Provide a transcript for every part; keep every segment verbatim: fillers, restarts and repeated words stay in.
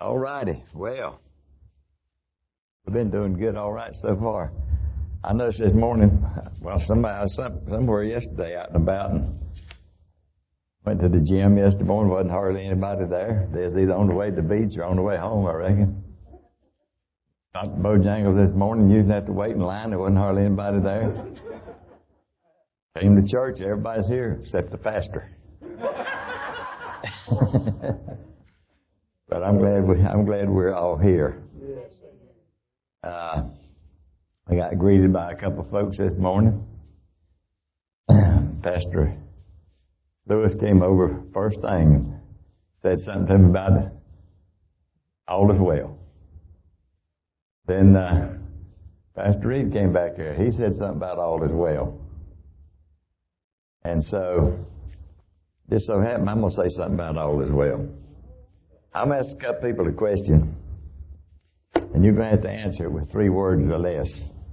All righty. Well, we've been doing good all right so far. I noticed this morning, well, somebody, I was some, somewhere yesterday out and about and went to the gym yesterday morning. Wasn't hardly anybody there. They was either on the way to the beach or on the way home, I reckon. Got to Bojangles this morning, you didn't have to wait in line. There wasn't hardly anybody there. Came to church, everybody's here except the pastor. But I'm glad we, I'm glad we're all here. Uh, I got greeted by a couple of folks this morning. Pastor Lewis came over first thing and said something to him about it. All is well. Then uh, Pastor Reed came back here. He said something about all is well. And so, just so happened, I'm going to say something about all is well. I'm going to ask a couple people a question, and you're going to have to answer it with three words or less.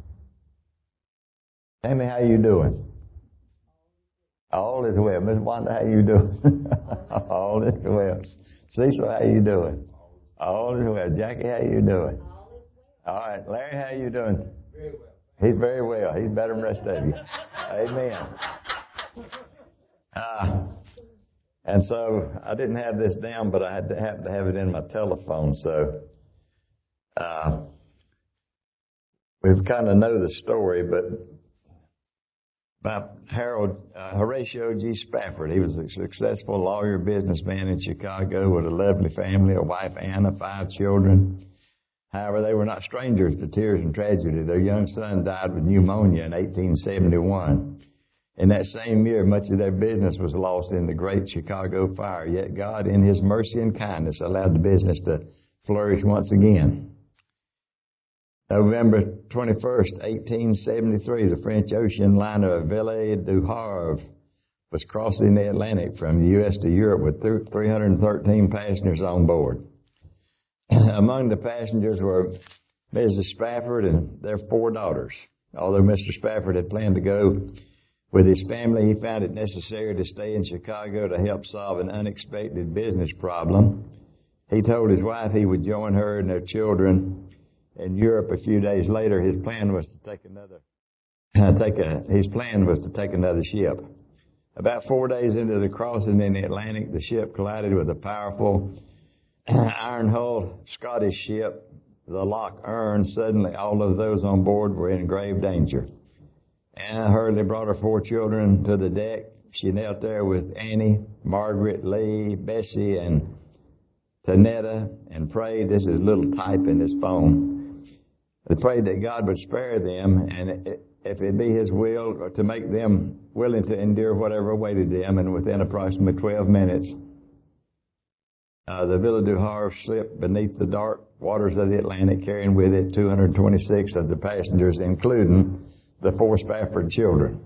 Tell me how you doing. All is well. Miss Wanda, how you doing? All is well. Cecil, how you doing? All is well. Jackie, how you doing? All right. Larry, how you doing? Very well. He's very well. He's better than the rest of you. Amen. Uh, and so I didn't have this down, but I had to happen to have it in my telephone. So uh, we kind of know the story, but about Harold uh, Horatio G. Spafford. He was a successful lawyer, businessman in Chicago with a lovely family, a wife, Anna, five children. However, they were not strangers to tears and tragedy. Their young son died with pneumonia in eighteen seventy-one. In that same year, much of their business was lost in the Great Chicago Fire. Yet God, in His mercy and kindness, allowed the business to flourish once again. November twenty-first, eighteen seventy-three, the French ocean liner Ville du Havre was crossing the Atlantic from the U S to Europe with three hundred thirteen passengers on board. Among the passengers were Missus Spafford and their four daughters. Although Mister Spafford had planned to go with his family, he found it necessary to stay in Chicago to help solve an unexpected business problem. He told his wife he would join her and their children in Europe a few days later. His plan was to take another, uh, take a, his plan was to take another ship. About four days into the crossing in the Atlantic, the ship collided with a powerful iron-hulled Scottish ship, the Loch Earn. Suddenly, all of those on board were in grave danger. Anna hurriedly brought her four children to the deck. She knelt there with Annie, Margaret, Lee, Bessie, and Tanetta and prayed. This is a little type in this phone. They prayed that God would spare them, and if it be His will, or to make them willing to endure whatever awaited them. And within approximately twelve minutes, uh, the Ville du Havre slipped beneath the dark waters of the Atlantic, carrying with it two hundred twenty-six of the passengers, including the four Spafford children.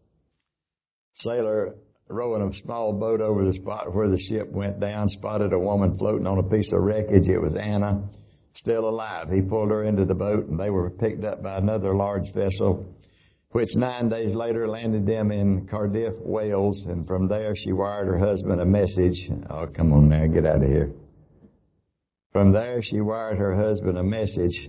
Sailor rowing a small boat over the spot where the ship went down spotted a woman floating on a piece of wreckage. It was Anna, still alive. He pulled her into the boat, and they were picked up by another large vessel, which nine days later landed them in Cardiff, Wales. And from there, she wired her husband a message. Oh, come on now, get out of here. From there, she wired her husband a message.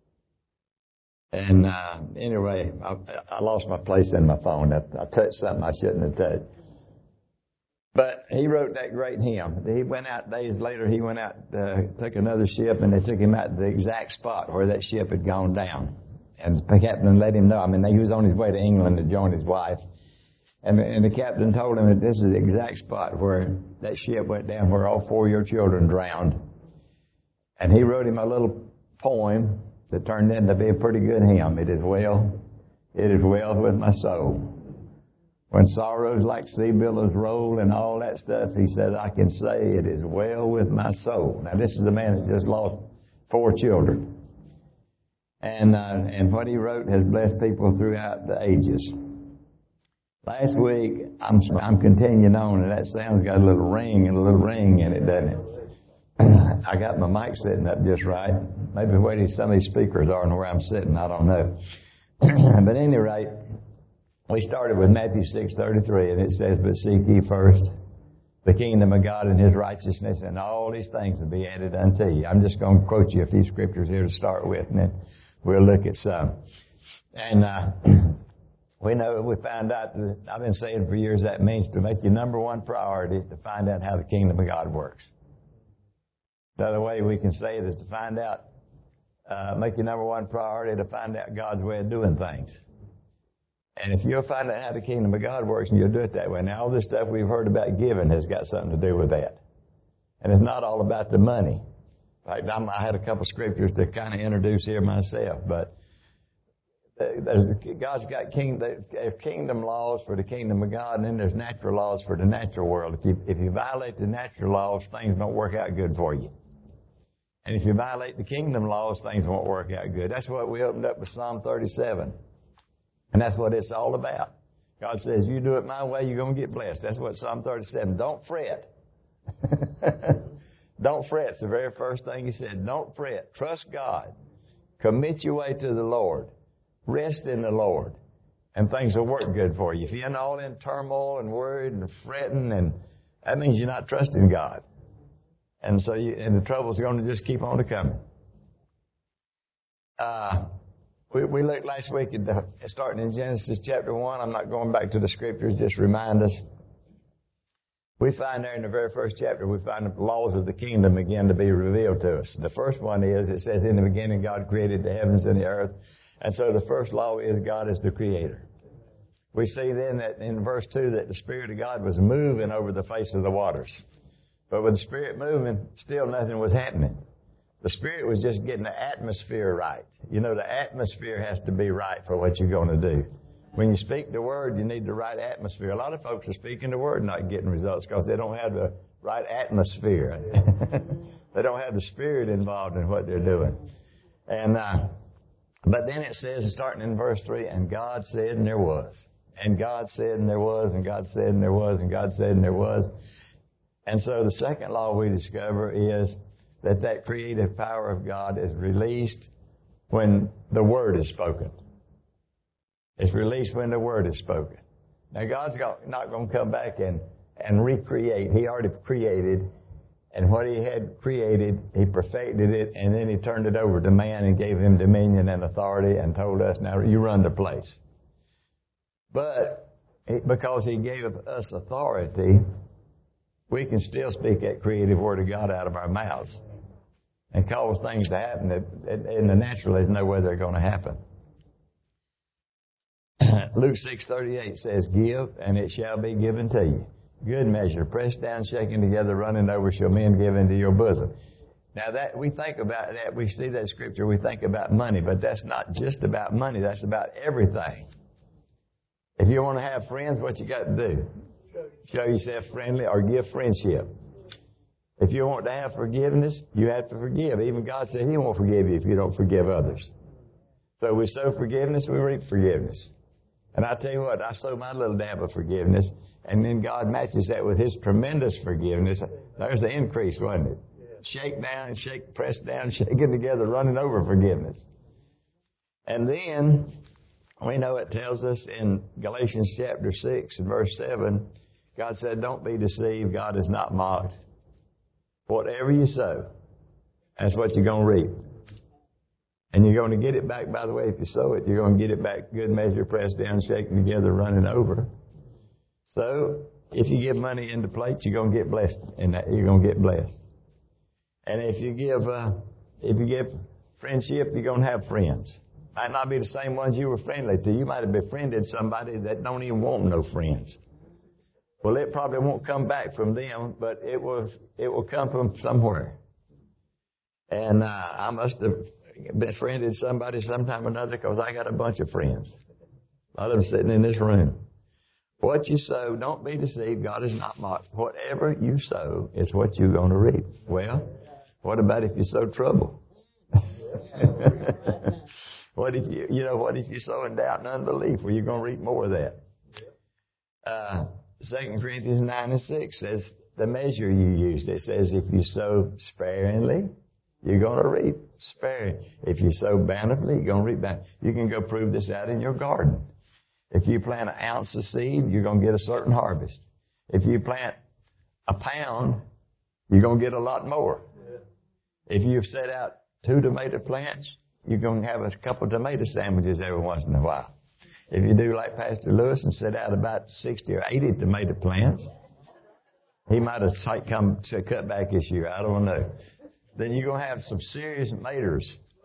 And uh, anyway, I, I lost my place in my phone. I, I touched something I shouldn't have touched. But he wrote that great hymn. He went out days later. He went out, uh, took another ship, and they took him out to the exact spot where that ship had gone down. And the captain let him know. I mean, he was on his way to England to join his wife. And, and the captain told him that this is the exact spot where that ship went down, where all four of your children drowned. And he wrote him a little poem that turned into be a pretty good hymn. It is well, it is well with my soul. When sorrows like sea billows roll and all that stuff, he said, I can say it is well with my soul. Now, this is the man that just lost four children. And uh, and what he wrote has blessed people throughout the ages. Last week, I'm I'm continuing on, and that sound's got a little ring and a little ring in it, doesn't it? I got my mic sitting up just right. Maybe where some of these speakers are and where I'm sitting, I don't know. But at any rate, we started with Matthew six thirty-three, and it says, but seek ye first the kingdom of God and His righteousness, and all these things will be added unto you. I'm just going to quote you a few scriptures here to start with, and then we'll look at some. And uh, we know, we found out, that, I've been saying for years, that means to make your number one priority to find out how the kingdom of God works. The other way we can say it is to find out, uh, make your number one priority to find out God's way of doing things. And if you'll find out how the kingdom of God works, and you'll do it that way. Now, all this stuff we've heard about giving has got something to do with that. And it's not all about the money. In fact, I'm, I had a couple scriptures to kind of introduce here myself, but there's, God's got king, kingdom laws for the kingdom of God, and then there's natural laws for the natural world. If you, if you violate the natural laws, things don't work out good for you. And if you violate the kingdom laws, things won't work out good. That's what we opened up with Psalm thirty-seven. And that's what it's all about. God says, you do it my way, you're going to get blessed. That's what Psalm thirty-seven, don't fret. Don't fret. It's the very first thing He said. Don't fret. Trust God. Commit your way to the Lord. Rest in the Lord. And things will work good for you. If you're all in turmoil and worried and fretting, and that means you're not trusting God. And so you, and the trouble's going to just keep on coming. Uh, We, we looked last week at the, starting in Genesis chapter one. I'm not going back to the scriptures, just remind us. We find there in the very first chapter, we find the laws of the kingdom begin to be revealed to us. The first one is, it says, in the beginning God created the heavens and the earth. And so the first law is God is the creator. We see then that in verse two that the Spirit of God was moving over the face of the waters. But with the Spirit moving, still nothing was happening. The Spirit was just getting the atmosphere right. You know, the atmosphere has to be right for what you're going to do. When you speak the Word, you need the right atmosphere. A lot of folks are speaking the Word, not getting results because they don't have the right atmosphere. They don't have the Spirit involved in what they're doing. And uh, but then it says, starting in verse three, and God said, and there was. And God said, and there was, and God said, and there was, and God said, and there was. And so the second law we discover is that that creative power of God is released when the Word is spoken. It's released when the Word is spoken. Now, God's not going to come back and, and recreate. He already created, and what He had created, He perfected it, and then He turned it over to man and gave him dominion and authority and told us, now you run the place. But because He gave us authority, we can still speak that creative Word of God out of our mouths and cause things to happen that in the natural there's no way they're going to happen. Luke six thirty-eight says, give, and it shall be given to you. Good measure, pressed down, shaken together, running over, shall men give into your bosom. Now that we think about that, we see that scripture, we think about money, but that's not just about money, that's about everything. If you want to have friends, what you got to do? Show yourself friendly or give friendship. If you want to have forgiveness, you have to forgive. Even God said He won't forgive you if you don't forgive others. So we sow forgiveness, we reap forgiveness. And I tell you what, I sow my little dab of forgiveness, and then God matches that with His tremendous forgiveness. There's the increase, wasn't it? Shake down, shake, press down, shaking together, running over forgiveness. And then we know it tells us in Galatians chapter six and verse seven, God said, don't be deceived. God is not mocked. Whatever you sow, that's what you're going to reap. And you're going to get it back, by the way, if you sow it, you're going to get it back good measure, pressed down, shaken together, running over. So if you give money into plates, you're going to get blessed in that. You're going to get blessed. And if you give, uh, if you give friendship, you're going to have friends. Might not be the same ones you were friendly to. You might have befriended somebody that don't even want no friends. Well, it probably won't come back from them, but it will, it will come from somewhere. And, uh, I must have befriended somebody sometime or another because I got a bunch of friends. A lot of them sitting in this room. What you sow, don't be deceived. God is not mocked. Whatever you sow is what you're going to reap. Well, what about if you sow trouble? What if you, you know, what if you sow in doubt and unbelief? Well, you're going to reap more of that. Uh, Second Corinthians nine and six says the measure you use. It says if you sow sparingly, you're going to reap sparingly. If you sow bountifully, you're going to reap bountifully. You can go prove this out in your garden. If you plant an ounce of seed, you're going to get a certain harvest. If you plant a pound, you're going to get a lot more. If you've set out two tomato plants, you're going to have a couple of tomato sandwiches every once in a while. If you do like Pastor Lewis and set out about sixty or eighty tomato plants, he might have come to cut back this year. I don't know. Then you're going to have some serious maters.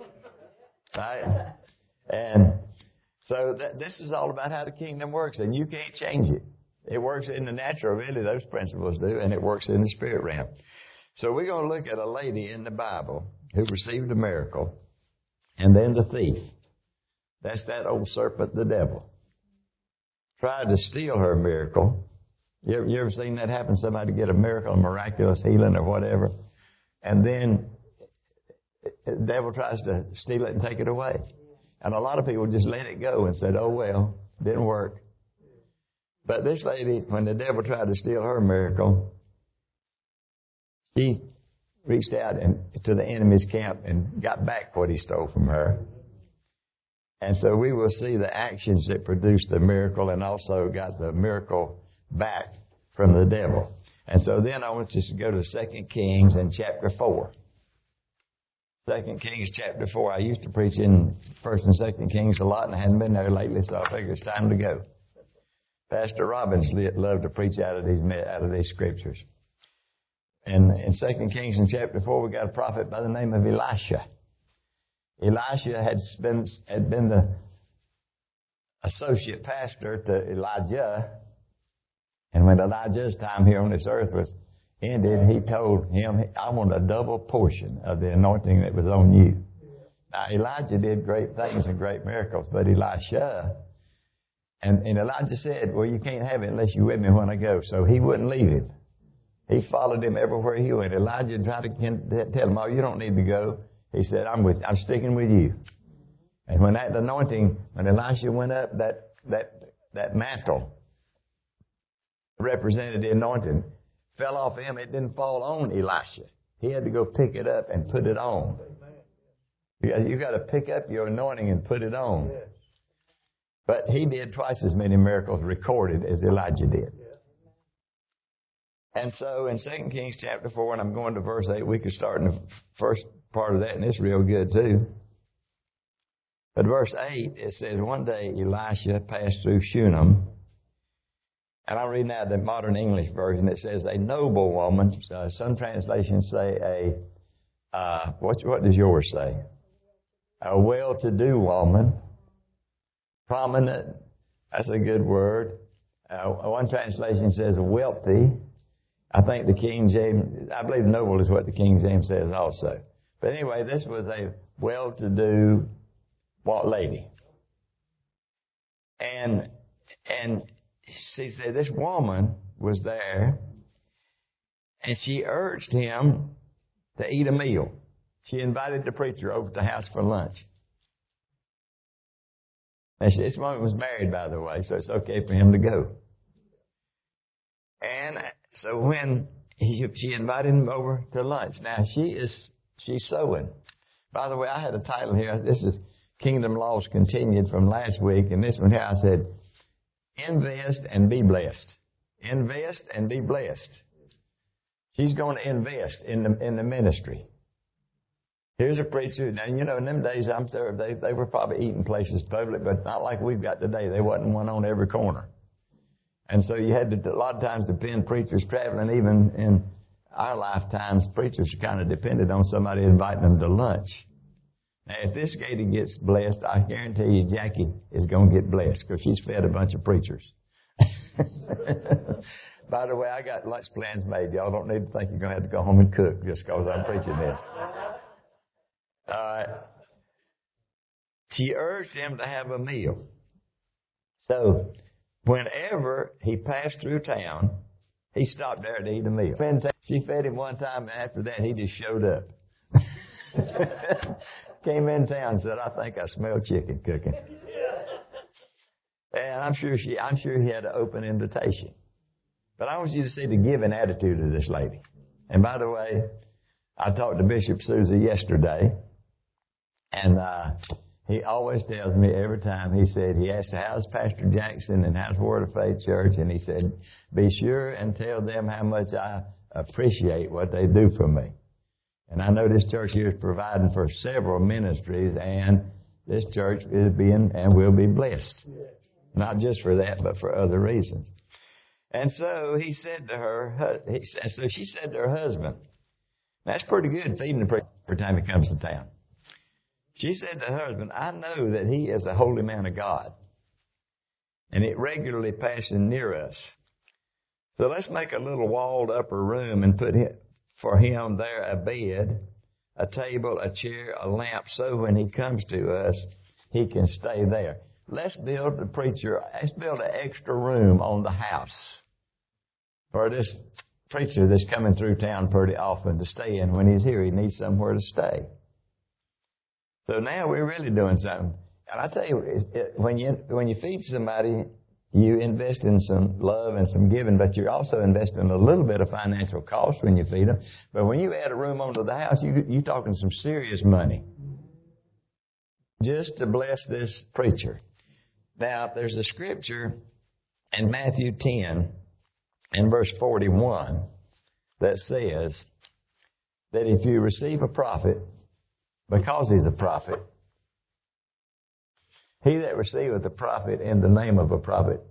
Right? And so that, this is all about how the kingdom works, and you can't change it. It works in the natural, really, those principles do, and it works in the spirit realm. So we're going to look at a lady in the Bible who received a miracle, and then the thief. That's that old serpent, the devil. Tried to steal her miracle. You ever, you ever seen that happen? Somebody get a miracle, a miraculous healing or whatever, and then the devil tries to steal it and take it away. And a lot of people just let it go and said, oh, well, didn't work. But this lady, when the devil tried to steal her miracle, she reached out and, to the enemy's camp and got back what he stole from her. And so we will see the actions that produced the miracle and also got the miracle back from the devil. And so then I want you to go to Second Kings in chapter four. Second Kings chapter four. I used to preach in First and Second Kings a lot, and I hadn't been there lately, so I figured it's time to go. Pastor Robbins loved to preach out of these out of these scriptures. And in Second Kings in chapter four, we got a prophet by the name of Elisha. Elisha had been had been the associate pastor to Elijah, and when Elijah's time here on this earth was ended, he told him, I want a double portion of the anointing that was on you. Now, Elijah did great things and great miracles, but Elisha, and, and Elijah said, well, you can't have it unless you're with me when I go. So he wouldn't leave him. He followed him everywhere he went. Elijah tried to tell him, oh, you don't need to go. He said, I'm with, I'm sticking with you. And when that anointing, when Elisha went up, that, that, that mantle represented the anointing, fell off him. It didn't fall on Elisha. He had to go pick it up and put it on. You got, you got to pick up your anointing and put it on. But he did twice as many miracles recorded as Elijah did. And so in Second Kings chapter four, and I'm going to verse eight, we could start in the first part of that, and it's real good too. But verse eight, it says, one day Elisha passed through Shunem. And I'm reading out the modern English version. It says, a noble woman. Uh, some translations say a, uh, what, what does yours say? A well-to-do woman. Prominent. That's a good word. Uh, one translation says wealthy. I think the King James, I believe noble is what the King James says also. But anyway, this was a well-to-do what lady. And, and she said this woman was there, and she urged him to eat a meal. She invited the preacher over to the house for lunch. And she, this woman was married, by the way, so it's okay for him to go. And so when he, she invited him over to lunch, now she is she's sewing. By the way, I had a title here. This is Kingdom Laws Continued from last week, and this one here I said, invest and be blessed. Invest and be blessed. She's going to invest in the in the ministry. Here's a preacher. Now, you know, in them days, I'm sure they, they were probably eating places public, but not like we've got today. There wasn't one on every corner. And so you had to, a lot of times, depend preachers traveling. Even in our lifetimes, preachers kind of depended on somebody inviting them to lunch. Now, if this lady gets blessed, I guarantee you Jackie is going to get blessed because she's fed a bunch of preachers. By the way, I got lunch plans made. Y'all don't need to think you're going to have to go home and cook just because I'm preaching this. All right. She urged him to have a meal. So, whenever he passed through town, he stopped there to eat a meal. She fed him one time, and after that, he just showed up. Came in town and said, I think I smell chicken cooking. And I'm sure she, I'm sure he had an open invitation. But I want you to see the giving attitude of this lady. And by the way, I talked to Bishop Susie yesterday, and uh, he always tells me every time, he said, he asked, how's Pastor Jackson and how's Word of Faith Church? And he said, be sure and tell them how much I appreciate what they do for me. And I know this church here is providing for several ministries, and this church is being and will be blessed. Not just for that, but for other reasons. And so he said to her, he said, so she said to her husband, that's pretty good feeding the preacher every time he comes to town. She said to her husband, I know that he is a holy man of God, and it regularly passes near us. So let's make a little walled upper room and put him, for him there a bed, a table, a chair, a lamp, so when he comes to us, he can stay there. Let's build the preacher, let's build an extra room on the house for this preacher that's coming through town pretty often to stay in. When he's here, he needs somewhere to stay. So now we're really doing something. And I tell you, it, when you when you feed somebody, you invest in some love and some giving, but you're also investing a little bit of financial cost when you feed them. But when you add a room onto the house, you, you're talking some serious money just to bless this preacher. Now, there's a scripture in Matthew ten and verse forty-one that says that if you receive a prophet, because he's a prophet, he that receiveth a prophet in the name of a prophet.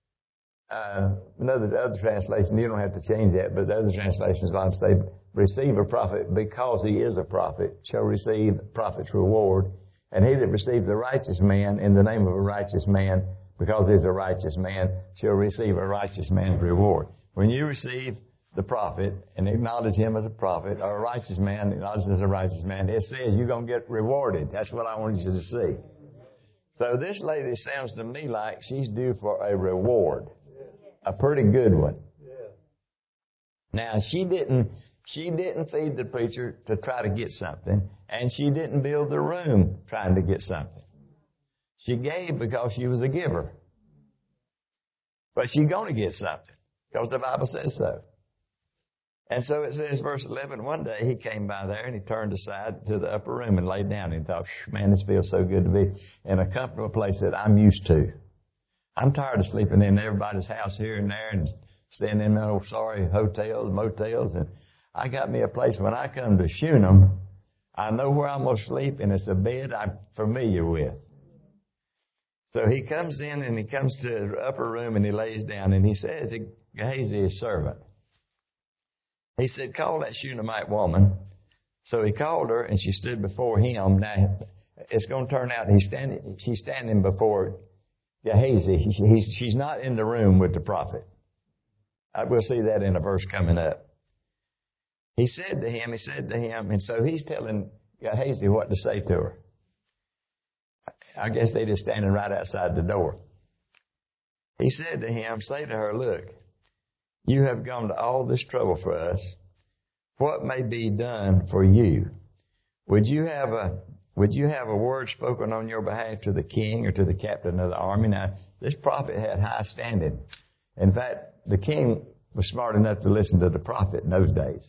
Uh, another the other translation, you don't have to change that, but the other translations like say, receive a prophet because he is a prophet, shall receive prophet's reward. And he that receives a righteous man in the name of a righteous man, because he's a righteous man, shall receive a righteous man's reward. When you receive the prophet and acknowledge him as a prophet, or a righteous man acknowledged as a righteous man, it says you're going to get rewarded. That's what I want you to see. So this lady sounds to me like she's due for a reward, a pretty good one. Now, she didn't, she didn't feed the preacher to try to get something, and she didn't build the room trying to get something. She gave because she was a giver. But she's going to get something, because the Bible says so. And so it says, verse eleven, one day he came by there and he turned aside to the upper room and laid down. And he thought, man, this feels so good to be in a comfortable place that I'm used to. I'm tired of sleeping in everybody's house here and there and staying in those sorry hotels, motels. And I got me a place when I come to Shunem, I know where I'm going to sleep, and it's a bed I'm familiar with. So he comes in and he comes to the upper room and he lays down and he says to Gehazi, his servant, he said, call that Shunammite woman. So he called her and she stood before him. Now, it's going to turn out he's standing, she's standing before Gehazi. He, he's, she's not in the room with the prophet. I, we'll see that in a verse coming up. He said to him, he said to him, and so he's telling Gehazi what to say to her. I guess they're just standing right outside the door. He said to him, say to her, look, you have gone to all this trouble for us. What may be done for you? Would you have a would you have a word spoken on your behalf to the king or to the captain of the army? Now, this prophet had high standing. In fact, the king was smart enough to listen to the prophet in those days.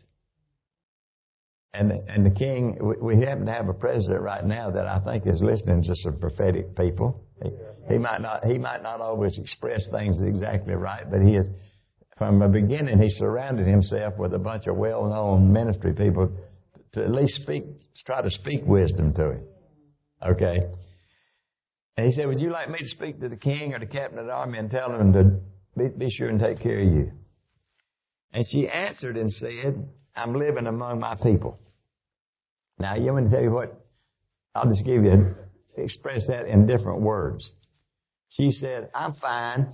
And and the king, we, we happen to have a president right now that I think is listening to some prophetic people. He, he might not he might not always express things exactly right, but he is. From the beginning, he surrounded himself with a bunch of well-known ministry people to at least speak, try to speak wisdom to him. Okay? And he said, would you like me to speak to the king or the captain of the army and tell him to be, be sure and take care of you? And she answered and said, I'm living among my people. Now, you want me to tell you what? I'll just give you, express that in different words. She said, I'm fine.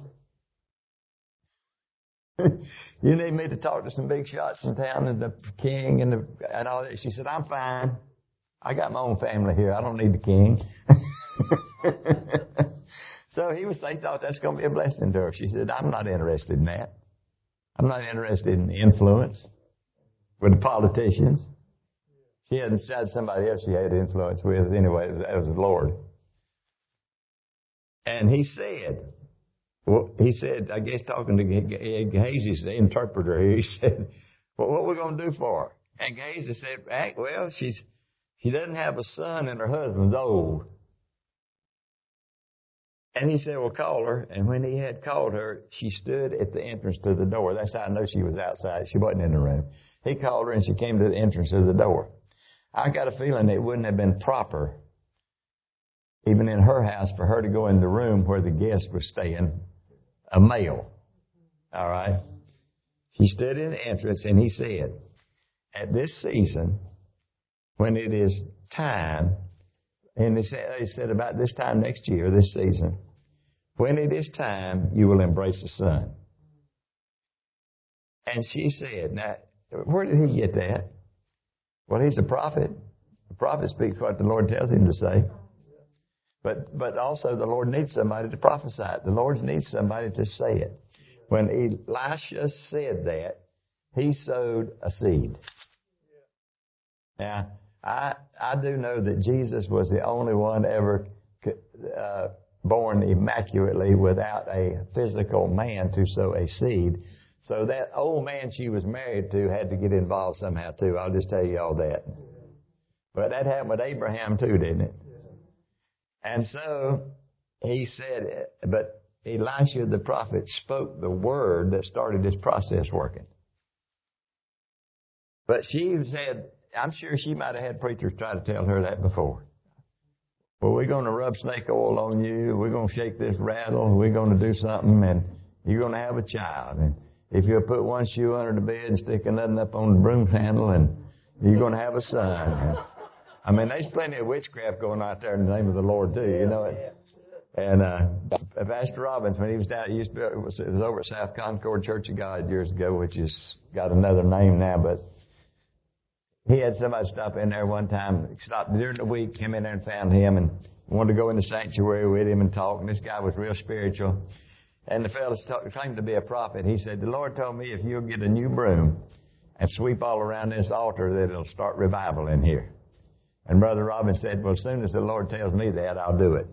You need me to talk to some big shots in town and the king and the, and all that. She said, I'm fine. I got my own family here. I don't need the king. So he was, they thought that's going to be a blessing to her. She said, I'm not interested in that. I'm not interested in influence with the politicians. She hadn't said somebody else she had influence with. Anyway, it was, it was the Lord. And he said, well, he said, I guess talking to Gehazi, the interpreter here, he said, well, what are we going to do for her? And Gehazi said, well, she's, she doesn't have a son and her husband's old. And he said, well, call her. And when he had called her, she stood at the entrance to the door. That's how I know she was outside. She wasn't in the room. He called her and she came to the entrance of the door. I got a feeling it wouldn't have been proper, even in her house, for her to go in the room where the guest was staying, a male. All right? She stood in the entrance and he said, at this season, when it is time, and they said, they said about this time next year, this season, when it is time, you will embrace the Son. And she said, now, where did he get that? Well, he's a prophet. The prophet speaks what the Lord tells him to say. But but also the Lord needs somebody to prophesy it. The Lord needs somebody to say it. When Elisha said that, he sowed a seed. Now, I I do know that Jesus was the only one ever uh, born immaculately without a physical man to sow a seed. So that old man she was married to had to get involved somehow too. I'll just tell you all that. But that happened with Abraham too, didn't it? And so he said, but Elisha the prophet spoke the word that started this process working. But she said, I'm sure she might have had preachers try to tell her that before. Well, we're going to rub snake oil on you. We're going to shake this rattle. We're going to do something, and you're going to have a child. And if you'll put one shoe under the bed and stick another up on the broom handle, and you're going to have a son. And, I mean, there's plenty of witchcraft going out there in the name of the Lord, too. You know it. And uh, Pastor Robbins, when he was down, he used to be, it was, it was over at South Concord Church of God years ago, which has got another name now, but he had somebody stop in there one time, stopped during the week, came in there and found him and wanted to go in the sanctuary with him and talk. And this guy was real spiritual. And the fellow claimed to be a prophet. He said, the Lord told me if you'll get a new broom and sweep all around this altar, that it'll start revival in here. And Brother Robin said, well, as soon as the Lord tells me that, I'll do it.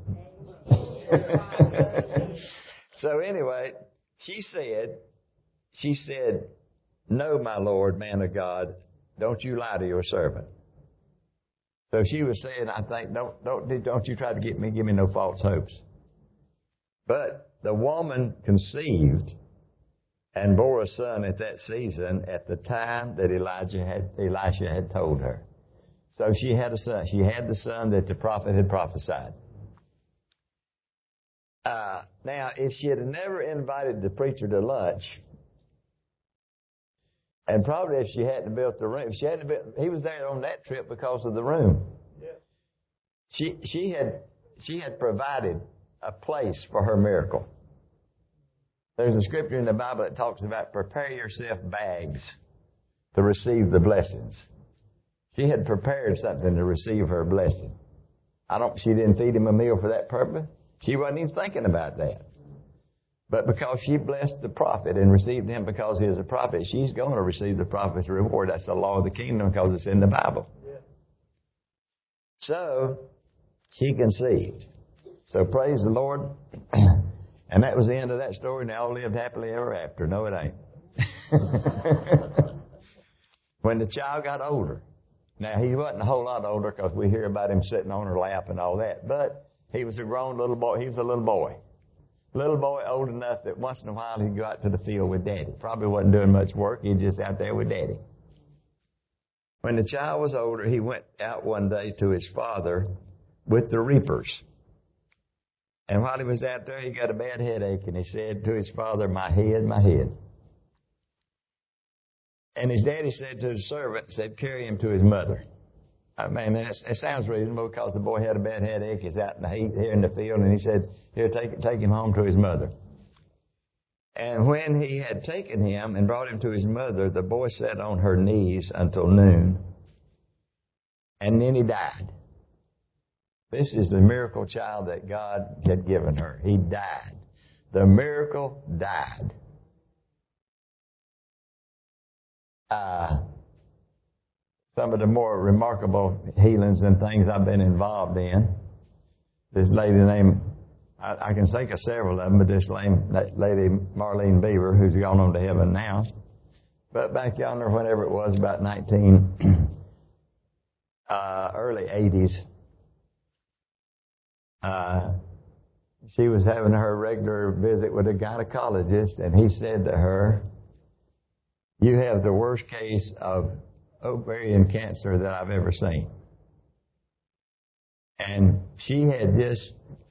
So anyway, she said, she said, no, my Lord, man of God, don't you lie to your servant. So she was saying, I think, don't, don't, don't you try to get me, give me no false hopes. But the woman conceived and bore a son at that season at the time that Elijah had, Elisha had told her. So she had a son. She had the son that the prophet had prophesied. Uh, now, if she had never invited the preacher to lunch, and probably if she hadn't built the room, if she hadn't built, he was there on that trip because of the room. Yeah. She she had she had provided a place for her miracle. There's a scripture in the Bible that talks about prepare yourself bags to receive the blessings. She had prepared something to receive her blessing. I don't. She didn't feed him a meal for that purpose. She wasn't even thinking about that. But because she blessed the prophet and received him because he is a prophet, she's going to receive the prophet's reward. That's the law of the kingdom because it's in the Bible. Yeah. So she conceived. So praise the Lord. And that was the end of that story. And they all lived happily ever after. No, it ain't. When the child got older. Now, he wasn't a whole lot older because we hear about him sitting on her lap and all that. But he was a grown little boy. He was a little boy. Little boy old enough that once in a while he'd go out to the field with Daddy. Probably wasn't doing much work. He's just out there with Daddy. When the child was older, he went out one day to his father with the reapers. And while he was out there, he got a bad headache, and he said to his father, my head, my head. And his daddy said to the servant, said, carry him to his mother. I mean, it sounds reasonable because the boy had a bad headache. He's out in the heat here in the field, and he said, here, take, take him home to his mother. And when he had taken him and brought him to his mother, the boy sat on her knees until noon. And then he died. This is the miracle child that God had given her. He died. The miracle died. Uh, some of the more remarkable healings and things I've been involved in. This lady named, I, I can think of several of them, but this lady, lady Marlene Beaver, who's gone on to heaven now. But back yonder, whenever it was, about nineteen, uh, early eighties, uh, she was having her regular visit with a gynecologist, and he said to her, "You have the worst case of ovarian cancer that I've ever seen." And she had just,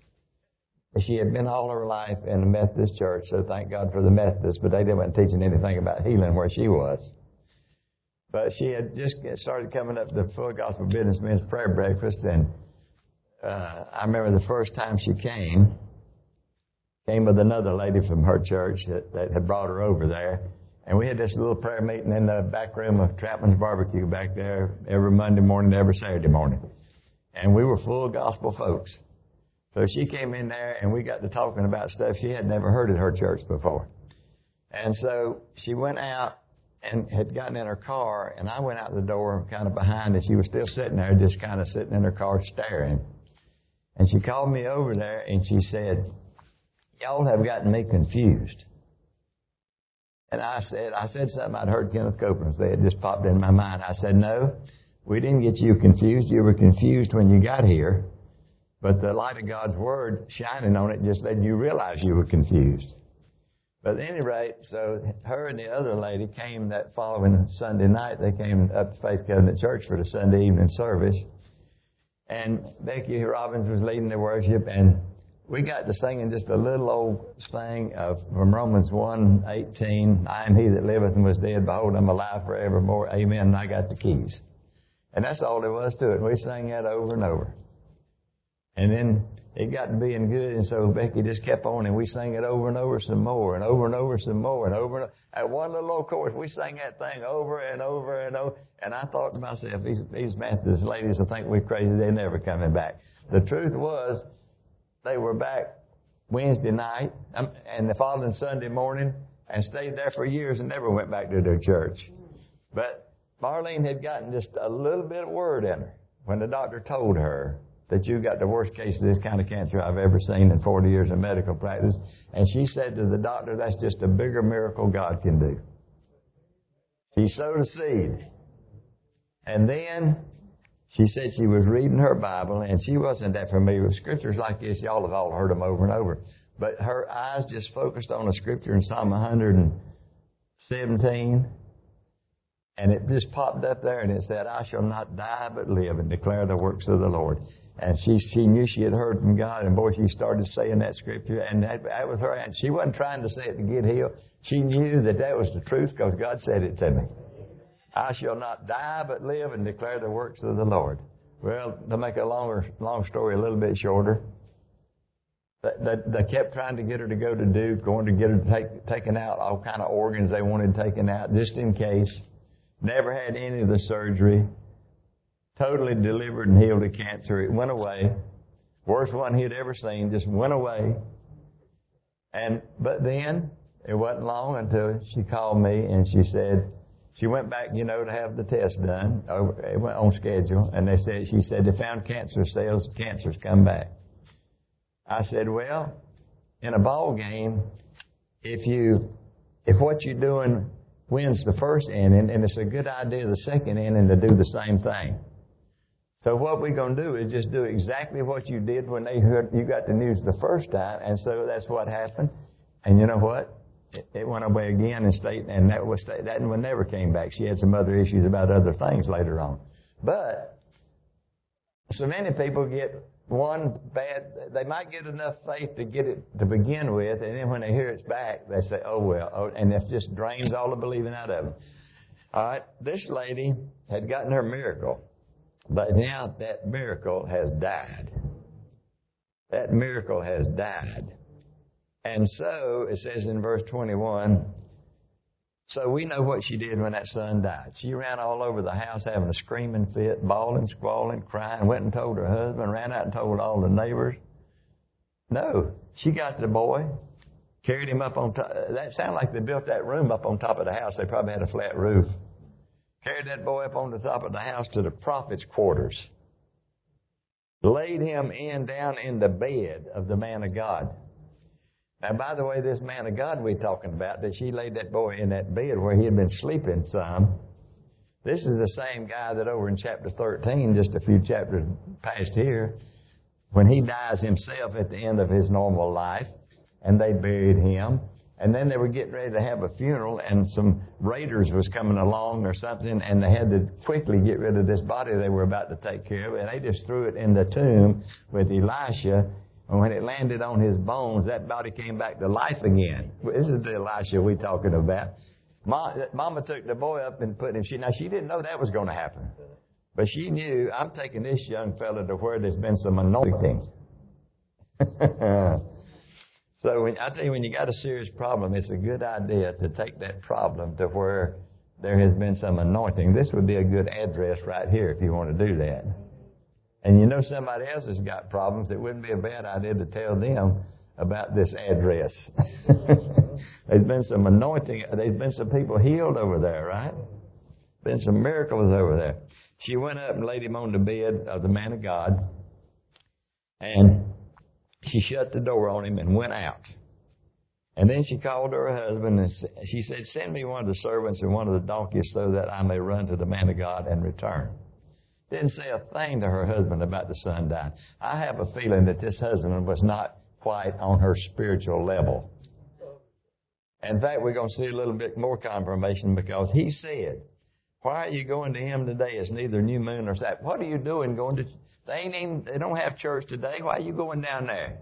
she had been all her life in the Methodist church, so thank God for the Methodists, but they weren't teaching anything about healing where she was. But she had just started coming up to the Full Gospel Businessmen's prayer breakfast, and uh, I remember the first time she came, came with another lady from her church that, that had brought her over there. And we had this little prayer meeting in the back room of Trapman's Barbecue back there every Monday morning, every Saturday morning. And we were full gospel folks. So she came in there and we got to talking about stuff she had never heard at her church before. And so she went out and had gotten in her car, and I went out the door kind of behind, and she was still sitting there, just kind of sitting in her car staring. And she called me over there and she said, "Y'all have gotten me confused." And I said, I said something I'd heard Kenneth Copeland say. It just popped in my mind. I said, "No, we didn't get you confused. You were confused when you got here. But the light of God's Word shining on it just made you realize you were confused." But at any rate, so her and the other lady came that following Sunday night. They came up to Faith Covenant Church for the Sunday evening service. And Becky Robbins was leading the worship, and we got to singing just a little old thing of from Romans one eighteen, "I am he that liveth and was dead, behold, I'm alive forevermore. Amen, and I got the keys." And that's all there was to it. We sang that over and over. And then it got to being good, and so Becky just kept on, and we sang it over and over some more, and over and over some more, and over and over. At one little old chorus, we sang that thing over and over and over. And I thought to myself, these, these Methodist ladies will think we're crazy. They're never coming back. The truth was, they were back Wednesday night um, and the following Sunday morning and stayed there for years and never went back to their church. But Marlene had gotten just a little bit of word in her when the doctor told her that you got the worst case of this kind of cancer I've ever seen in forty years of medical practice. And she said to the doctor, "That's just a bigger miracle God can do." She sowed a seed. And then she said she was reading her Bible, and she wasn't that familiar with scriptures like this. Y'all have all heard them over and over. But her eyes just focused on a scripture in Psalm one seventeen. And it just popped up there, and it said, "I shall not die but live and declare the works of the Lord." And she she knew she had heard from God, and boy, she started saying that scripture, and that, that was her. And she wasn't trying to say it to get healed. She knew that that was the truth because God said it to me. "I shall not die but live and declare the works of the Lord." Well, to make a longer long story a little bit shorter, they, they kept trying to get her to go to Duke, going to get her take, taken out, all kind of organs they wanted taken out just in case. Never had any of the surgery. Totally delivered and healed of cancer. It went away. Worst one he had ever seen, just went away. And but then it wasn't long until she called me and she said she went back, you know, to have the test done. It went on schedule, and they said she said they found cancer cells. Cancer's come back. I said, well, in a ball game, if you if what you're doing wins the first inning, and it's a good idea the second inning to do the same thing. So what we're going to do is just do exactly what you did when they heard you got the news the first time, and so that's what happened. And you know what? It, it went away again and stayed, and that was that one never came back. She had some other issues about other things later on. But so many people get one bad, they might get enough faith to get it to begin with, and then when they hear it's back, they say, oh, well, oh, and that just drains all the believing out of them. All right, this lady had gotten her miracle, but now that miracle has died. That miracle has died. And so, it says in verse twenty-one, so we know what she did when that son died. She ran all over the house having a screaming fit, bawling, squalling, crying, went and told her husband, ran out and told all the neighbors. No, she got the boy, carried him up on top. That sounded like they built that room up on top of the house. They probably had a flat roof. Carried that boy up on the top of the house to the prophet's quarters. Laid him in down in the bed of the man of God. Now, by the way, this man of God we're talking about, that she laid that boy in that bed where he had been sleeping some. This is the same guy that over in chapter thirteen, just a few chapters past here, when he dies himself at the end of his normal life, and they buried him. And then they were getting ready to have a funeral, and some raiders was coming along or something, and they had to quickly get rid of this body they were about to take care of, and they just threw it in the tomb with Elisha. And when it landed on his bones, that body came back to life again. This is the Elisha we're talking about. Mama took the boy up and put him. She, now, she didn't know that was going to happen. But she knew, I'm taking this young fella to where there's been some anointing. So when, I tell you, when you got a serious problem, it's a good idea to take that problem to where there has been some anointing. This would be a good address right here if you want to do that. And you know somebody else has got problems. It wouldn't be a bad idea to tell them about this address. There's been some anointing. There's been some people healed over there, right? Been some miracles over there. She went up and laid him on the bed of the man of God. And she shut the door on him and went out. And then she called to her husband and she said, send me one of the servants and one of the donkeys so that I may run to the man of God and return. Didn't say a thing to her husband about the son dying. I have a feeling that this husband was not quite on her spiritual level. In fact, we're going to see a little bit more confirmation because he said, why are you going to him today? It's neither new moon nor Sabbath. What are you doing going to... They ain't even, they don't have church today. Why are you going down there?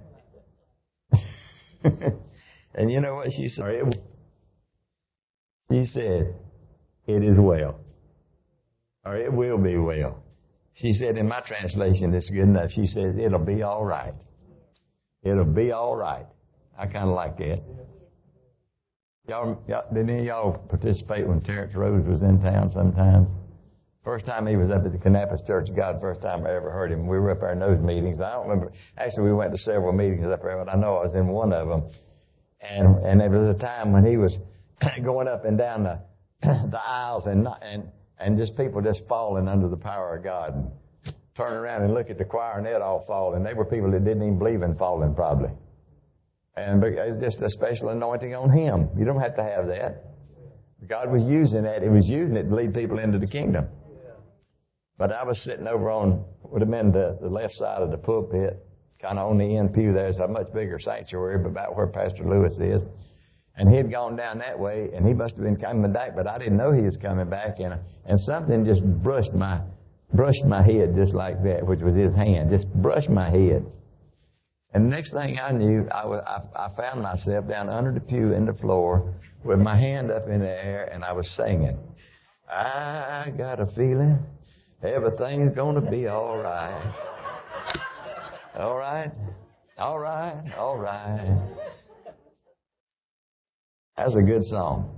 And you know what she said? She said, it is well. Or it will be well. She said, in my translation, it's good enough. She said, it'll be all right. It'll be all right. I kind of like that. Y'all, y'all, did any of y'all participate when Terrence Rose was in town sometimes? First time he was up at the Kannapolis Church of God, first time I ever heard him. We were up there in those meetings. I don't remember. Actually, we went to several meetings up there, but I know I was in one of them. And and there was a time when he was going up and down the the aisles and not, and and just people just falling under the power of God. And turn around and look at the choir and they'd all fall. And they were people that didn't even believe in falling probably. And it was just a special anointing on him. You don't have to have that. God was using that. He was using it to lead people into the kingdom. But I was sitting over on, would have been the, the left side of the pulpit, kind of on the end pew. There's a much bigger sanctuary, but about where Pastor Lewis is. And he had gone down that way, and he must have been coming back, but I didn't know he was coming back. And and something just brushed my brushed my head just like that, which was his hand, just brushed my head. And the next thing I knew, I, was, I, I found myself down under the pew in the floor with my hand up in the air, and I was singing. I got a feeling everything's going to be all right. All right? All right? All right. That's a good song.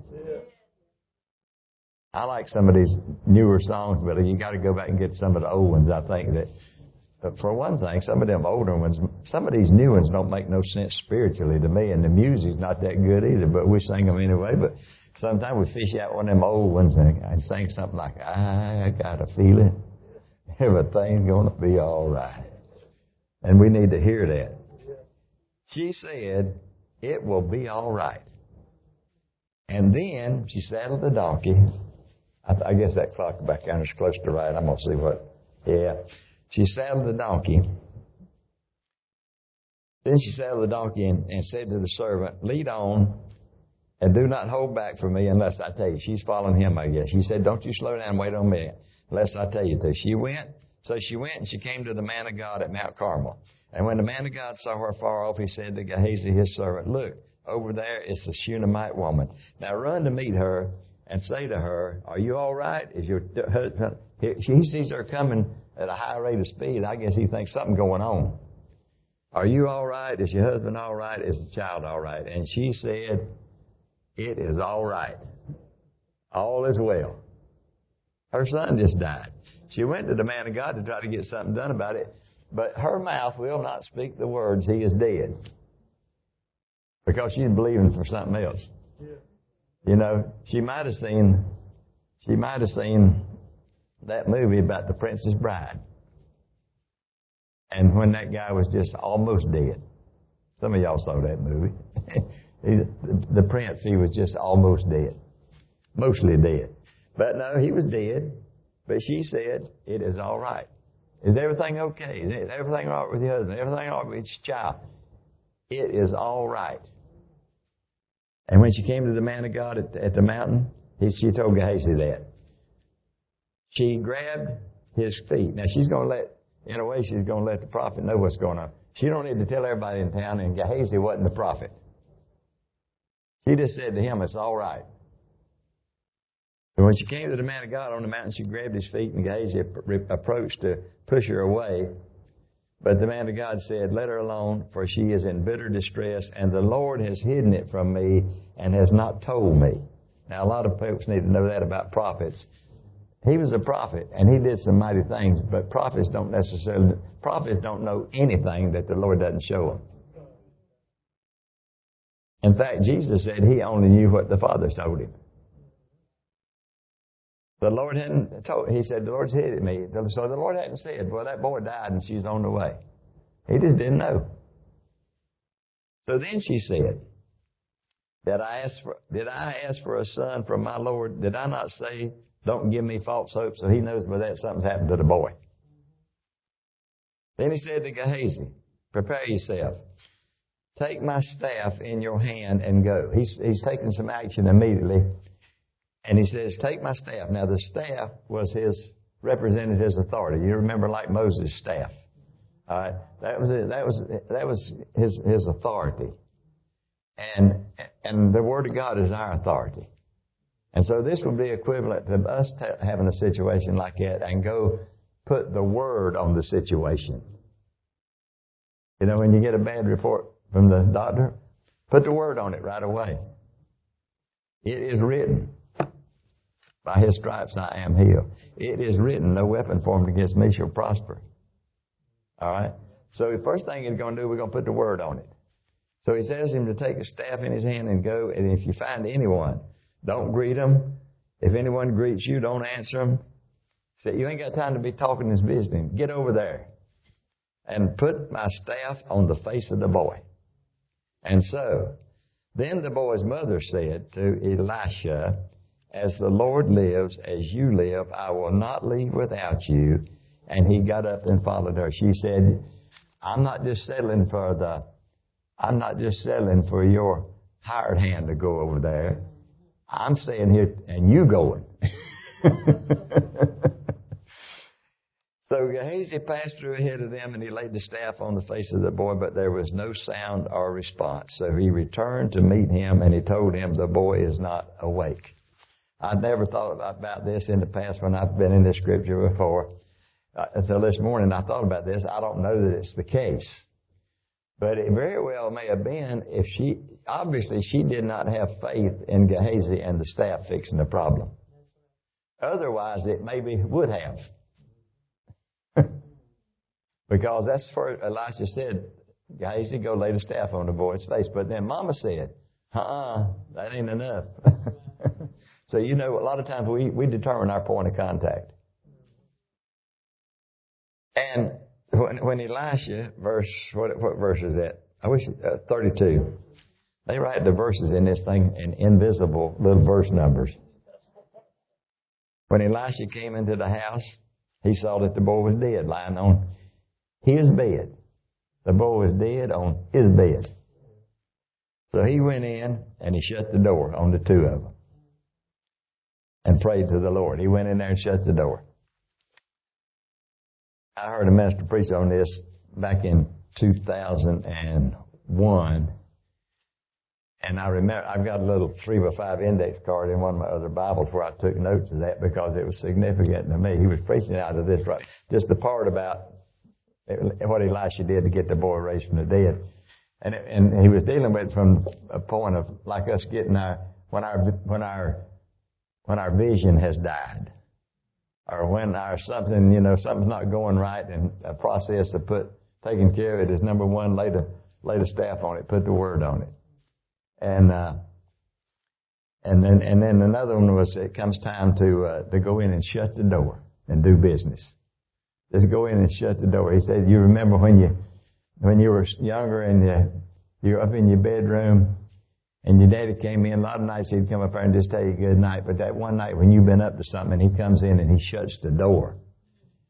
I like some of these newer songs, but you got to go back and get some of the old ones. I think that, but for one thing, some of them older ones, some of these new ones don't make no sense spiritually to me, and the music's not that good either, but we sing them anyway. But sometimes we fish out one of them old ones and, and sing something like, I got a feeling everything's going to be all right. And we need to hear that. She said, it will be all right. And then she saddled the donkey. I, I guess that clock back there is close to right. I'm going to see what. Yeah. She saddled the donkey. Then she saddled the donkey and, and said to the servant, lead on and do not hold back for me unless I tell you. She's following him, I guess. She said, don't you slow down, wait on me unless I tell you to. She went. So she went and she came to the man of God at Mount Carmel. And when the man of God saw her far off, he said to Gehazi, his servant, look, over there is the Shunammite woman. Now run to meet her and say to her, are you all right? Is your husband? He sees her coming at a high rate of speed. I guess he thinks something going on. Are you all right? Is your husband all right? Is the child all right? And she said, it is all right. All is well. Her son just died. She went to the man of God to try to get something done about it, but her mouth will not speak the words, he is dead. Because she's believing for something else. You know, she might have seen, she might have seen that movie about the Princess Bride. And when that guy was just almost dead. Some of y'all saw that movie. he, the, the prince, he was just almost dead. Mostly dead. But no, he was dead. But she said, it is all right. Is everything okay? Is everything all right with your husband? Everything all right with your child? It is all right. And when she came to the man of God at, at the mountain, he, she told Gehazi that. She grabbed his feet. Now she's going to let, in a way, she's going to let the prophet know what's going on. She don't need to tell everybody in town, and Gehazi wasn't the prophet. She just said to him, it's all right. And when she came to the man of God on the mountain, she grabbed his feet, and Gehazi approached to push her away. But the man of God said, let her alone, for she is in bitter distress, and the Lord has hidden it from me and has not told me. Now, a lot of folks need to know that about prophets. He was a prophet, and he did some mighty things, but prophets don't necessarily, prophets don't know anything that the Lord doesn't show them. In fact, Jesus said he only knew what the Father told him. The Lord hadn't told, he said, the Lord's hid me. So the Lord hadn't said, well, that boy died and she's on the way. He just didn't know. So then she said, Did I ask for, did I ask for a son from my Lord? Did I not say, don't give me false hope? So he knows by that something's happened to the boy. Then he said to Gehazi, prepare yourself. Take my staff in your hand and go. He's, he's taking some action immediately. And he says, take my staff. Now the staff was his, represented his authority. You remember like Moses' staff. All right. That was, that was, that was his, his authority. And, and the Word of God is our authority. And so this would be equivalent to us t- having a situation like that and go put the Word on the situation. You know, when you get a bad report from the doctor, put the Word on it right away. It is written, by His stripes I am healed. It is written, no weapon formed against me shall prosper. All right? So the first thing he's going to do, we're going to put the Word on it. So he says him to take a staff in his hand and go, and if you find anyone, don't greet them. If anyone greets you, don't answer them. Say, you ain't got time to be talking and visiting. Get over there and put my staff on the face of the boy. And so, then the boy's mother said to Elisha, as the Lord lives, as you live, I will not leave without you. And he got up and followed her. She said, I'm not just settling for the, I'm not just settling for your hired hand to go over there. I'm staying here and you going. So Gehazi passed through ahead of them, and he laid the staff on the face of the boy, but there was no sound or response. So he returned to meet him, and he told him the boy is not awake. I'd never thought about this in the past when I've been in this scripture before. Uh, until this morning I thought about this. I don't know that it's the case. But it very well may have been if she, obviously she did not have faith in Gehazi and the staff fixing the problem. Otherwise it maybe would have. Because that's what Elisha said, Gehazi, go lay the staff on the boy's face. But then Mama said, uh-uh, that ain't enough. So, you know, a lot of times we, we determine our point of contact. And when, when Elisha, verse, what, what verse is that? I wish, uh, thirty-two. They write the verses in this thing in invisible little verse numbers. When Elisha came into the house, he saw that the boy was dead, lying on his bed. The boy was dead on his bed. So he went in and he shut the door on the two of them and prayed to the Lord. He went in there and shut the door. I heard a minister preach on this back in two thousand one. And I remember, I've got a little three by five index card in one of my other Bibles where I took notes of that because it was significant to me. He was preaching out of this, right? Just the part about what Elisha did to get the boy raised from the dead. And, and he was dealing with it from a point of like us getting our, when our, when our, when our vision has died. Or when our something, you know, something's not going right, and a process of put, taking care of it is number one, lay the, lay the staff on it, put the word on it. And, uh, and then, and then another one was it comes time to, uh, to go in and shut the door and do business. Just go in and shut the door. He said, you remember when you, when you were younger and you, you were up in your bedroom and your daddy came in, a lot of nights he'd come up there and just tell you good night. But that one night when you've been up to something, he comes in and he shuts the door.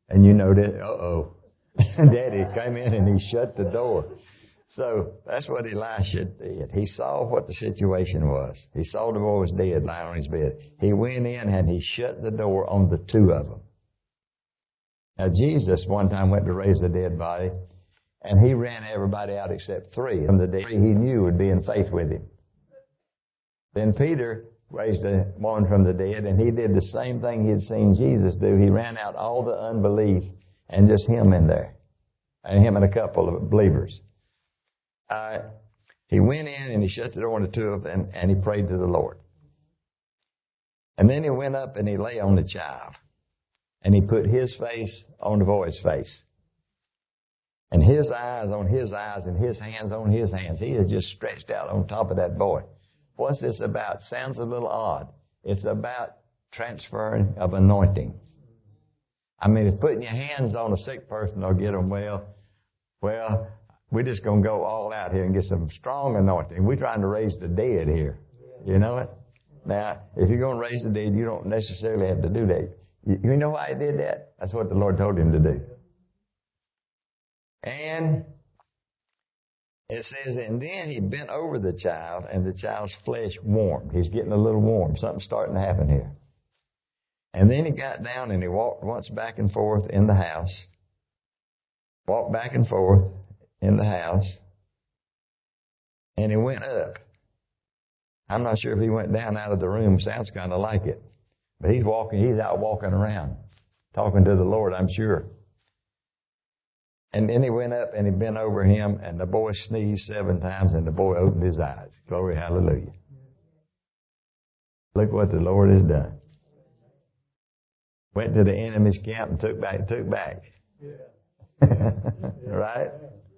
And you know that, uh-oh. Daddy came in and he shut the door. So that's what Elisha did. He saw what the situation was. He saw the boy was dead lying on his bed. He went in and he shut the door on the two of them. Now Jesus one time went to raise a dead body, and he ran everybody out except three. From the dead, three he knew would be in faith with him. Then Peter raised a one from the dead, and he did the same thing he had seen Jesus do. He ran out all the unbelief and just him in there, and him and a couple of believers. Uh, he went in and he shut the door on the two of them, and he prayed to the Lord. And then he went up and he lay on the child, and he put his face on the boy's face, and his eyes on his eyes, and his hands on his hands. He is just stretched out on top of that boy. What's this about? Sounds a little odd. It's about transferring of anointing. I mean, if putting your hands on a sick person will get them well, well, we're just going to go all out here and get some strong anointing. We're trying to raise the dead here. You know it? Now, if you're going to raise the dead, you don't necessarily have to do that. You, you know why he did that? That's what the Lord told him to do. And it says, and then he bent over the child, and the child's flesh warmed. He's getting a little warm. Something's starting to happen here. And then he got down and he walked once back and forth in the house. Walked back and forth in the house. And he went up. I'm not sure if he went down out of the room. Sounds kind of like it. But he's walking, he's out walking around, talking to the Lord, I'm sure. And then he went up and he bent over him, and the boy sneezed seven times, and the boy opened his eyes. Glory, hallelujah. Look what the Lord has done. Went to the enemy's camp and took back, took back. Right?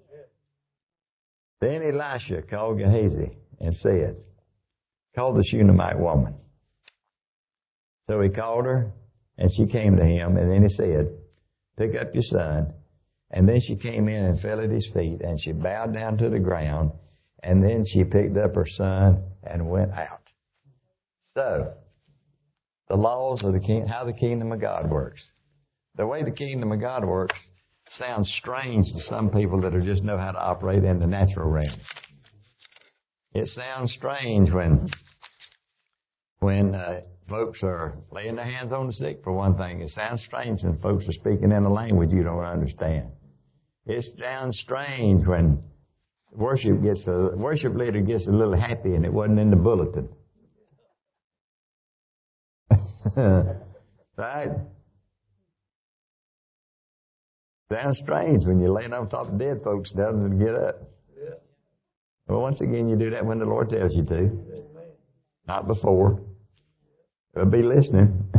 Then Elisha called Gehazi and said, call the Shunammite woman. So he called her, and she came to him, and then he said, pick up your son. And then she came in and fell at his feet, and she bowed down to the ground, and then she picked up her son and went out. So, the laws of the king, how the kingdom of God works. The way the kingdom of God works sounds strange to some people that are just know how to operate in the natural realm. It sounds strange when, when uh, folks are laying their hands on the sick, for one thing. It sounds strange when folks are speaking in a language you don't understand. It sounds strange when worship gets a worship leader gets a little happy and it wasn't in the bulletin. Right? Sounds strange when you're laying on top of dead folks telling them to get up. Well, once again, you do that when the Lord tells you to, not before. But be listening.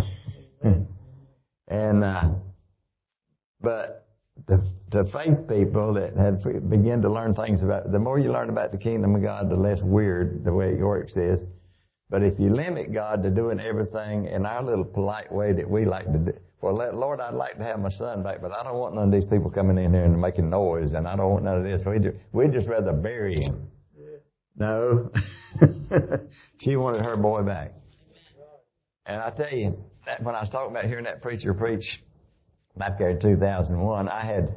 and uh, but. The, the faith people that have begin to learn things about, the more you learn about the kingdom of God, the less weird the way it works is. But if you limit God to doing everything in our little polite way that we like to do, well, let, Lord, I'd like to have my son back, but I don't want none of these people coming in here and making noise, and I don't want none of this. We just, we'd just rather bury him. No. She wanted her boy back. And I tell you, that when I was talking about hearing that preacher preach, back there in two thousand one, I had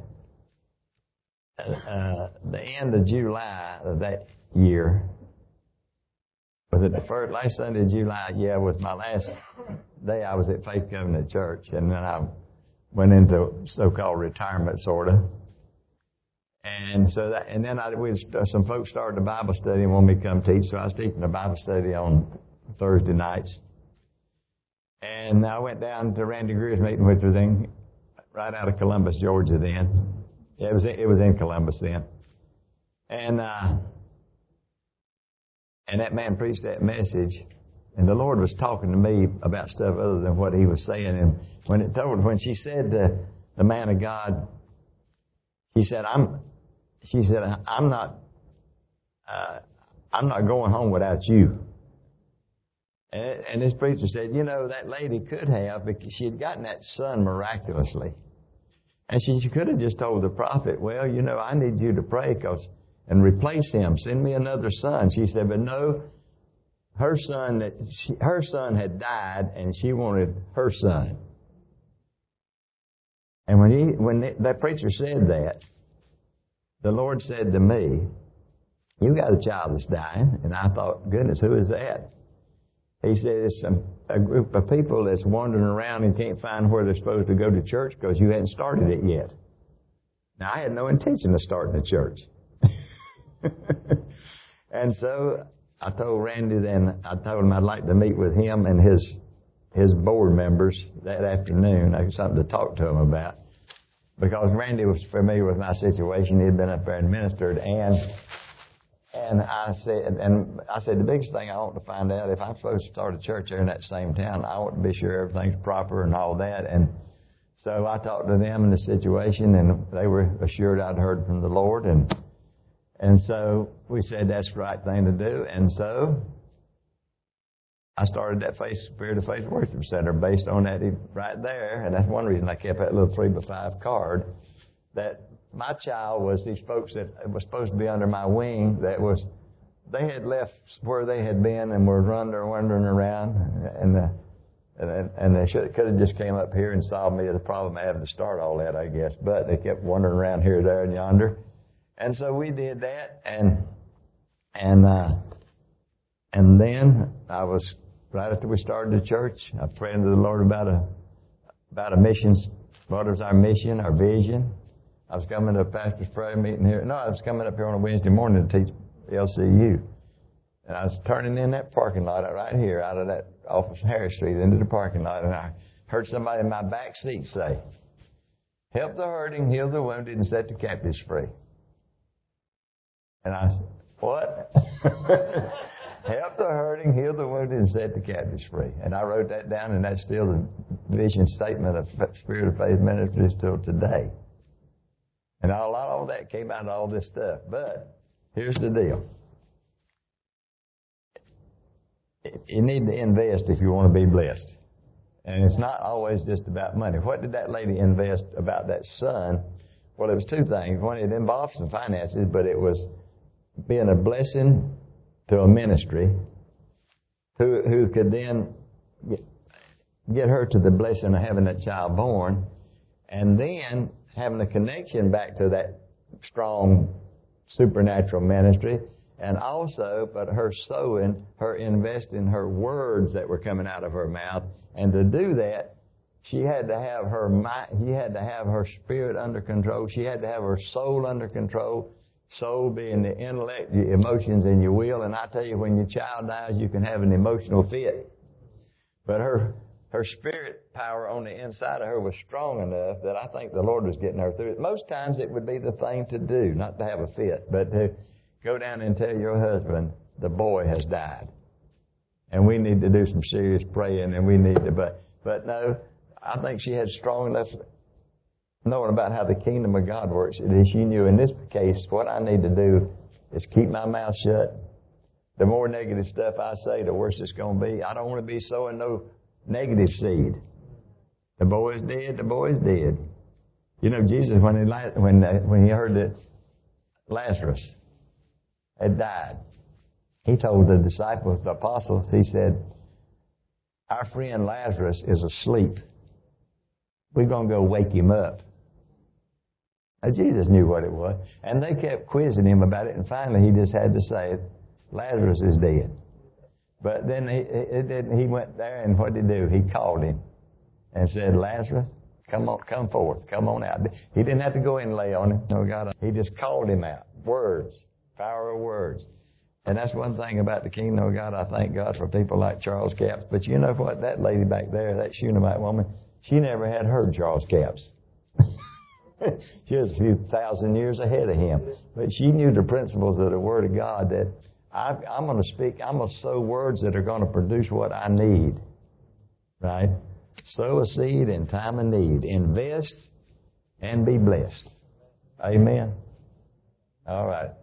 uh, the end of July of that year. Was it the first, last Sunday of July? Yeah, was my last day I was at Faith Covenant Church. And then I went into so-called retirement, sort of. And so that, and then I, we some folks started a Bible study and wanted me to come teach. So I was teaching a Bible study on Thursday nights. And I went down to Randy Greer's meeting, which was in right out of Columbus, Georgia then. It was, it was in Columbus then. And, uh, and that man preached that message, and the Lord was talking to me about stuff other than what he was saying. And when it told, when she said to the man of God, she said, I'm, she said, I'm not, uh, I'm not going home without you. And, and this preacher said, you know, that lady could have, because she had gotten that son miraculously. And she, she could have just told the prophet, well, you know, I need you to pray cause, and replace him. Send me another son. She said, but no, her son, that she, her son had died, and she wanted her son. And when he, when that preacher said that, the Lord said to me, "You got a child that's dying." And I thought, goodness, who is that? He said, "It's some, a group of people that's wandering around and can't find where they're supposed to go to church because you hadn't started it yet." Now, I had no intention of starting a church. And so I told Randy then, I told him I'd like to meet with him and his his board members that afternoon. I had something to talk to him about. Because Randy was familiar with my situation. He had been up there and ministered. And and I said, and I said, the biggest thing I want to find out, if I'm supposed to start a church there in that same town, I want to be sure everything's proper and all that. And so I talked to them in the situation, and they were assured I'd heard from the Lord. And and so we said that's the right thing to do. And so I started that Faith, Spirit of Faith Worship Center based on that right there. And that's one reason I kept that little three by five card. That my child was these folks that was supposed to be under my wing that was, they had left where they had been and were wandering, wandering around. And the, and, and they should, could have just came up here and solved me the problem of having to start all that, I guess. But they kept wandering around here, there, and yonder. And so we did that. And, and, uh, and then I was, right after we started the church, I prayed to the Lord about a, about a mission. What was our mission, our vision? I was coming to a pastor's prayer meeting here. No, I was coming up here on a Wednesday morning to teach L C U. And I was turning in that parking lot right here out of that off of Harris Street into the parking lot. And I heard somebody in my back seat say, "Help the hurting, heal the wounded, and set the captives free." And I said, "What?" Help the hurting, heal the wounded, and set the captives free. And I wrote that down, and that's still the vision statement of Spirit of Faith Ministries till today. And a lot of all that came out of all this stuff. But here's the deal. You need to invest if you want to be blessed. And it's not always just about money. What did that lady invest about that son? Well, it was two things. One, it involved some finances, but it was being a blessing to a ministry who, who could then get, get her to the blessing of having that child born, and then having a connection back to that strong supernatural ministry, and also, but her sowing, her investing her words that were coming out of her mouth, and to do that, she had to have her mind, she had to have her spirit under control. She had to have her soul under control. Soul being the intellect, your emotions, and your will. And I tell you, when your child dies, you can have an emotional fit. But her her spirit power on the inside of her was strong enough that I think the Lord was getting her through it. Most times it would be the thing to do, not to have a fit, but to go down and tell your husband the boy has died. And we need to do some serious praying, and we need to, but, but no, I think she had strong enough knowing about how the kingdom of God works. She knew in this case, what I need to do is keep my mouth shut. The more negative stuff I say, the worse it's going to be. I don't want to be sowing no negative seed. The boy's dead, the boy's dead. You know, Jesus, when he, when, when he heard that Lazarus had died, he told the disciples, the apostles, he said, "Our friend Lazarus is asleep. We're going to go wake him up." Now, Jesus knew what it was. And they kept quizzing him about it, and finally he just had to say, "Lazarus is dead." But then he, it didn't, he went there, and what did he do? He called him and said, "Lazarus, come on, come forth, come on out." He didn't have to go in and lay on him. No, God, he just called him out. Words, power of words. And that's one thing about the kingdom of God. I thank God for people like Charles Capps. But you know what? That lady back there, that Shunammite woman, she never had heard Charles Capps. She was a few thousand years ahead of him. But she knew the principles of the Word of God, that I, I'm going to speak, I'm going to sow words that are going to produce what I need. Right? Sow a seed in time of need. Invest and be blessed. Amen. All right.